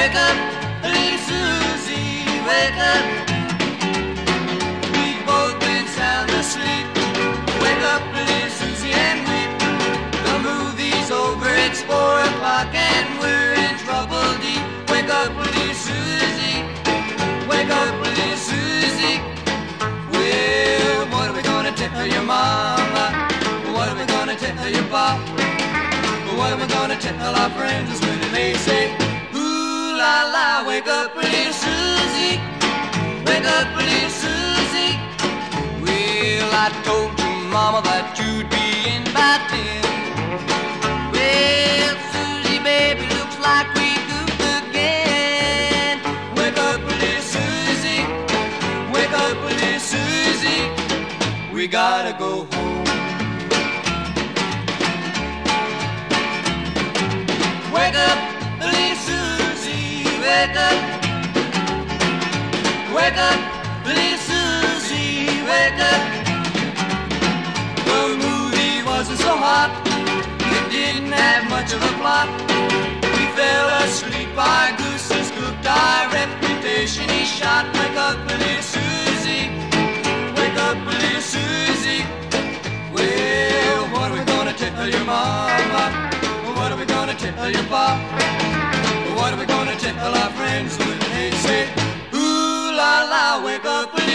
Wake up, little Susie, wake up. We've both been sound asleep. Wake up, little Susie, and weep. The movie's over, it's 4 o'clock, and we're in trouble deep. Wake up, little Susie, wake up, little Susie. Well, what are we gonna tell your mama? What are we gonna tell your pop? What are we gonna tell our friends when they say, ooh la la, wake up, little Susie, wake up, little Susie. Well, I told your mama that you'd be in by 10. Well, Susie, baby, looks like we goofed again. Wake up, little Susie, wake up, little Susie. We gotta go home. Wake up, little Susie, wake up. Wake up, little Susie, wake up. The movie wasn't so hot, it didn't have much of a plot. We fell asleep, our goose is cooked, our reputation is shot. Wake up, little Susie, wake up, little Susie. Well, what are we gonna tell your mama? What are we gonna tell your pop? What are we gonna tell our friends when they say, ooh la la, wake up.